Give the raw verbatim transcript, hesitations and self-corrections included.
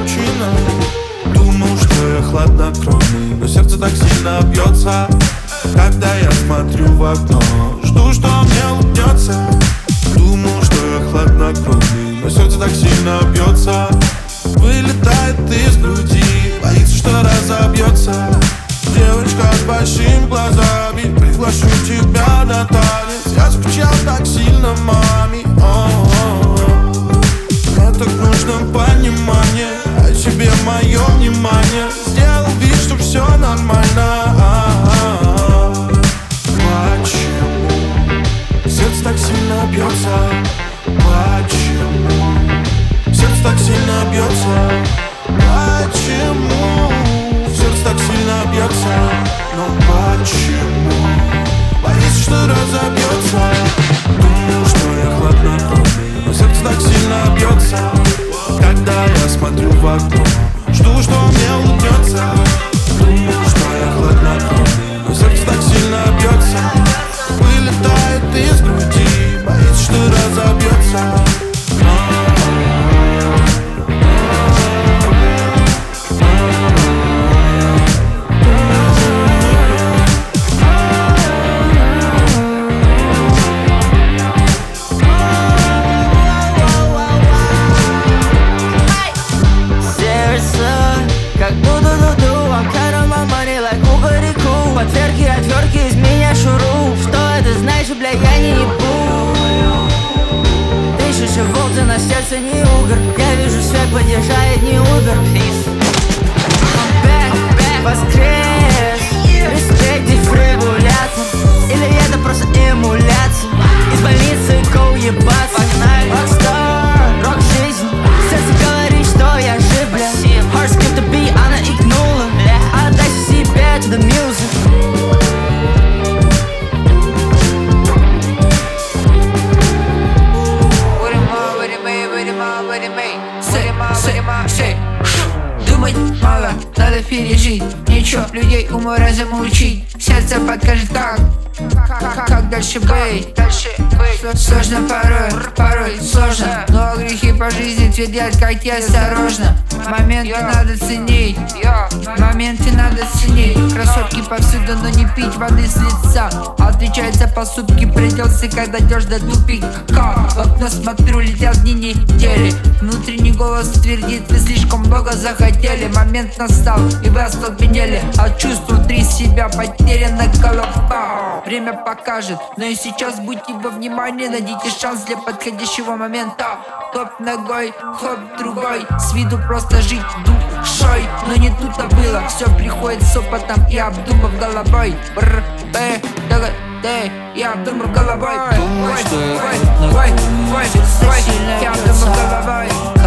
причина. Думал, что я хладнокровный, но сердце так сильно бьется, когда я смотрю в окно. Жду, что мне улыбнется. Думал, что я хладнокровный, но сердце так сильно бьется, вылетает из груди, боится, что разобьется. Девочка с большими глазами, приглашу тебя на танец. Я скучал так сильно маме. О-о-о. Мне так нужно понимание, а тебе мое внимание. Сделал вид, что все нормально. Почему сердце так сильно бьется? Почему сердце так сильно бьется? Почему сердце так сильно бьется? Но почему боится, что разобьется? Думал, что я хладнокровный, но сердце так сильно бьется, когда я смотрю в окно. Жду, что мне улыбнется. Думал, что я хладнокровный, но сердце так сильно бьется, вылетает из груди, боится, что разобьется. Как буду-ду-ду, I'm counting my money like кукареку. Отвертки, отвертки, из меня шуру. Что это значит, бля, я не ебу. Тысяча волт, на сердце не угор. Я вижу свет, поддержает не Uber. I'm back, back, воскрес. Респект, дефибриллятор. Или это просто эмуляция? Из больницы go ебаться. Погнали, Rockstar, рок жизни. Сердце говорит, что я жив, бля. Heart skip the beat, она икнула. Отдай себя to the music. Думать мало, надо пережить. Ничего, людей уму разуму учить. Сердце подскажет как, как, как дальше быть. Сложно порой, порой сложно, но грехи по жизни твердят, как я осторожно. Моменты надо ценить, моменты надо ценить. Красотки повсюду, но не пить воды с лица. Отвечать за поступки придется, когда идешь до тупика. В окно смотрю, летят дни недели. Внутренний голос твердит, вы слишком много захотели. Момент настал, и вы остолбенели от чувств внутри себя, потеряна голова. Время покажет, но и сейчас будьте во внимании. Найдите шанс для подходящего момента. Топ ногой, хоп другой. С виду просто жить душой, но не тут-то было. Все приходит с опытом и обдумав головой. Бр, б, д, д, я обдумав головой. Думаю, что я хладнокровный, я обдумав головой.